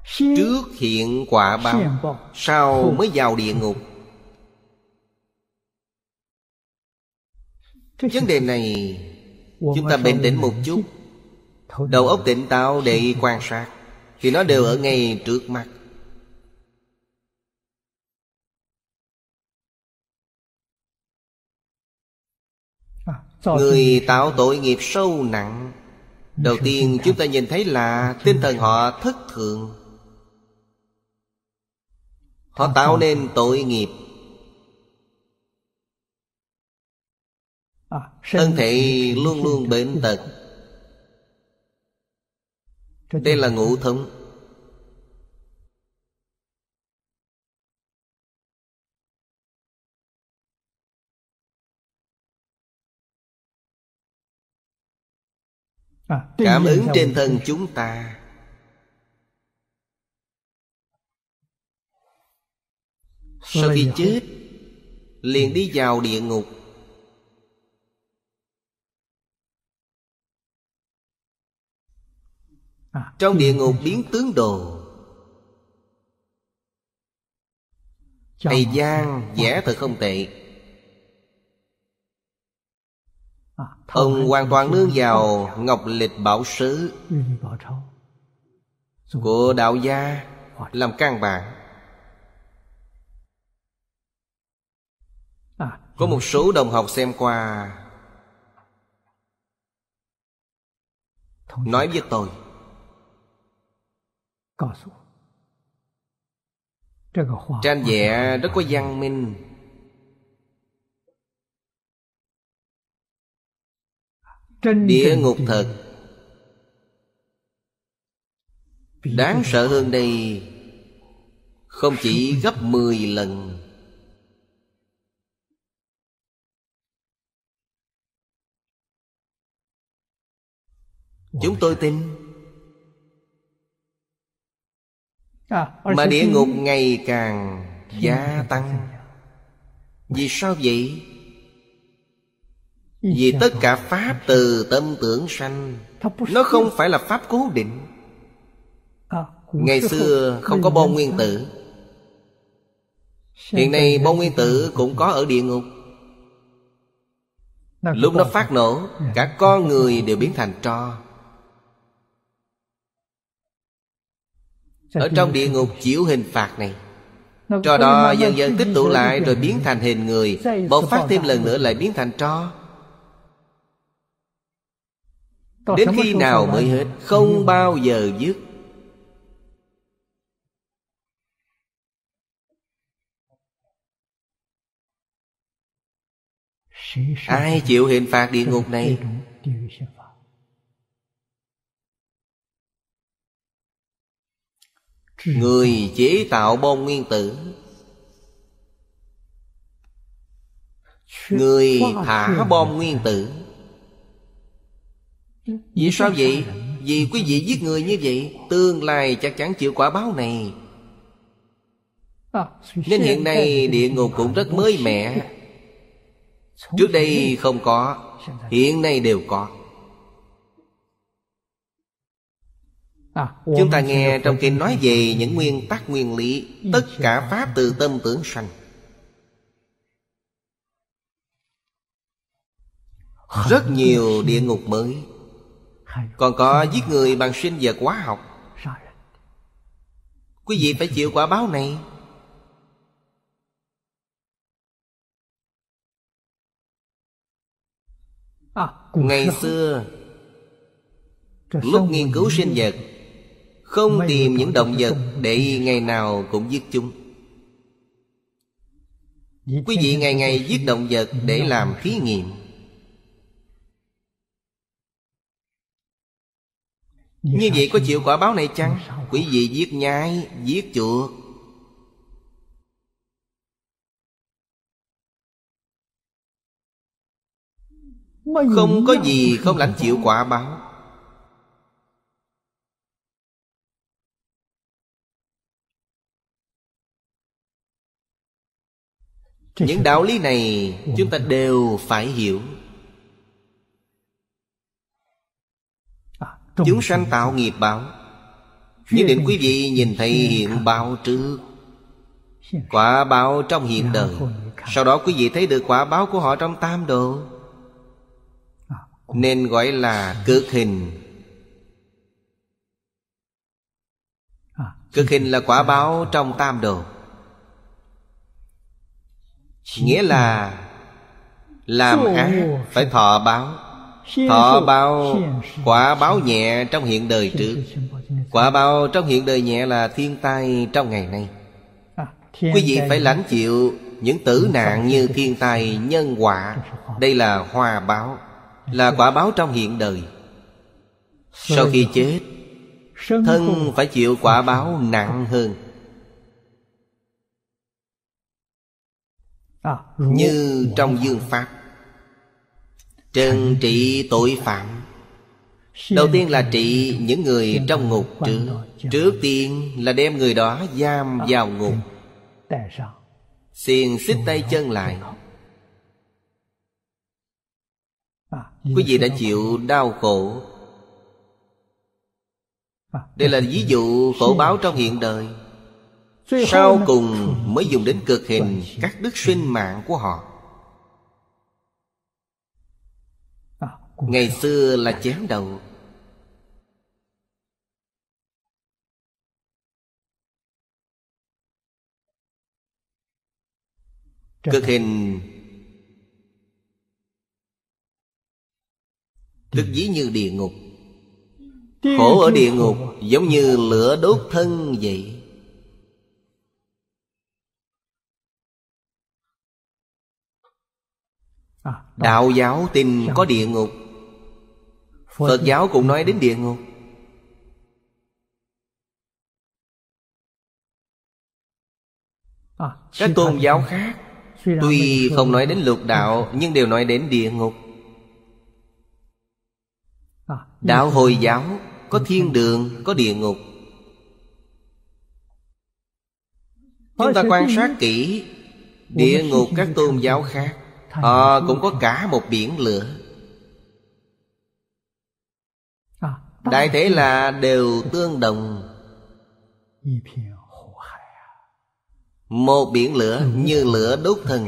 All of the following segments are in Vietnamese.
Trước hiện quả báo, sau mới vào địa ngục. Vấn đề này chúng ta bình tĩnh một chút, đầu óc tỉnh táo để quan sát, thì nó đều ở ngay trước mắt. Người tạo tội nghiệp sâu nặng, đầu tiên chúng ta nhìn thấy là tinh thần họ thất thường. Họ tạo nên tội nghiệp, thân thể luôn luôn bệnh tật. Đây là ngũ thống. Cảm ứng trên thân chúng ta, sau khi chết liền đi vào địa ngục. Trong địa ngục biến tướng đồ. Thầy Giang vẽ thật không tệ. Ông hoàn toàn nương vào ngọc lịch bảo sứ của đạo gia làm căn bản. Có một số đồng học xem qua nói với tôi, tranh vẽ rất có văn minh, địa ngục thật. Đáng sợ hơn đây không chỉ gấp 10 lần. Chúng tôi tin. Mà địa ngục ngày càng gia tăng. Vì sao vậy? Vì tất cả pháp từ tâm tưởng sanh. Nó không phải là pháp cố định. Ngày xưa không có bom nguyên tử. Hiện nay bom nguyên tử cũng có ở địa ngục. Lúc nó phát nổ, cả con người đều biến thành tro. Ở trong địa ngục chịu hình phạt này, tro đó dần dần tích tụ lại rồi biến thành hình người, bộc phát thêm lần nữa lại biến thành tro. Đến khi nào mới hết? Không bao giờ dứt. Ai chịu hình phạt địa ngục này? Người chế tạo bom nguyên tử, người thả bom nguyên tử. Vì sao vậy? Vì quý vị giết người như vậy, tương lai chắc chắn chịu quả báo này. Nên hiện nay địa ngục cũng rất mới mẻ. Trước đây không có, hiện nay đều có. Chúng ta nghe trong kinh nói về những nguyên tắc nguyên lý. Tất cả pháp từ tâm tưởng sanh. Rất nhiều địa ngục mới. Còn có giết người bằng sinh vật hóa học. Quý vị phải chịu quả báo này. Ngày xưa lúc nghiên cứu sinh vật, không tìm những động vật để ngày nào cũng giết chúng. Quý vị ngày ngày giết động vật để làm thí nghiệm. Như vậy có chịu quả báo này chăng? Quý vị giết nhái, giết chuột. Không có gì không lãnh chịu quả báo. Những đạo lý này chúng ta đều phải hiểu. Chúng sanh tạo nghiệp báo, Nhất định quý vị nhìn thấy hiện báo trước, quả báo trong hiện đời. Sau đó quý vị thấy được quả báo của họ trong tam độ, nên gọi là cực hình. Cực hình là quả báo trong tam độ. Nghĩa là làm ác phải thọ báo. Thọ báo, quả báo nhẹ trong hiện đời trước. Quả báo trong hiện đời nhẹ là thiên tai trong ngày nay. Quý vị phải lãnh chịu những tử nạn như thiên tai, nhân quả. Đây là hoa báo, là quả báo trong hiện đời. Sau khi chết, thân phải chịu quả báo nặng hơn. Như trong Dương Pháp, trừng trị tội phạm. Đầu tiên là trị những người trong ngục trước. Trước tiên là đem người đó giam vào ngục, xiềng xích tay chân lại. Quý vị đã chịu đau khổ. Đây là ví dụ khổ báo trong hiện đời. Sau cùng mới dùng đến cực hình, cắt đứt sinh mạng của họ. Ngày xưa là chém đầu. Cực hình tức ví như địa ngục. Khổ ở địa ngục giống như lửa đốt thân vậy. Đạo giáo tin có địa ngục, Phật giáo cũng nói đến địa ngục. Các tôn giáo khác tuy không nói đến lục đạo, nhưng đều nói đến địa ngục. Đạo Hồi giáo có thiên đường, có địa ngục. Chúng ta quan sát kỹ địa ngục các tôn giáo khác, họ cũng có cả một biển lửa. Đại thể là đều tương đồng. Một biển lửa như lửa đốt thân.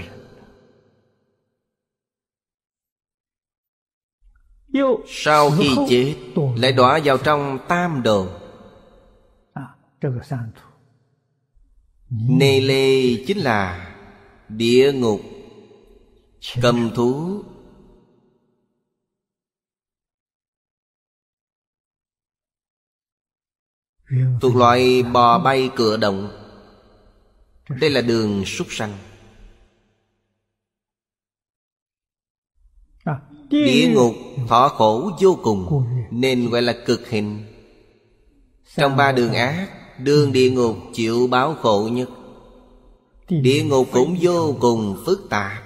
Sau khi chết lại đọa vào trong tam đồ. Nê lê chính là địa ngục, cầm thú. Thuộc loại bò bay cựa động. Đây là đường súc sanh. Địa ngục thọ khổ vô cùng, nên gọi là cực hình. Trong ba đường ác, đường địa ngục chịu báo khổ nhất. Địa ngục cũng vô cùng phức tạp.